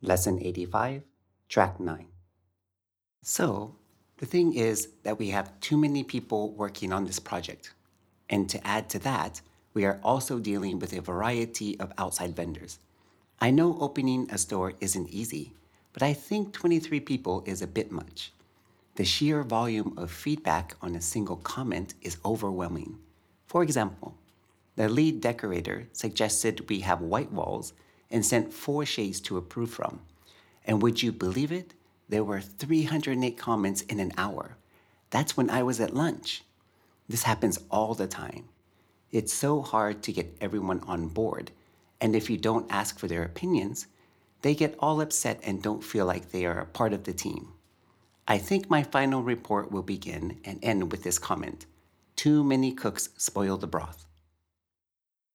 Lesson 85, Track 9. So, the thing is that we have too many people working on this project. And to add to that, we are also dealing with a variety of outside vendors. I know opening a store isn't easy, but I think 23 people is a bit much. The sheer volume of feedback on a single comment is overwhelming. For example, the lead decorator suggested we have white walls and sent 4 shades to approve from. And would you believe it? There were 308 comments in an hour. That's when I was at lunch. This happens all the time. It's so hard to get everyone on board, and if you don't ask for their opinions, they get all upset and don't feel like they are a part of the team. I think my final report will begin and end with this comment: too many cooks spoil the broth.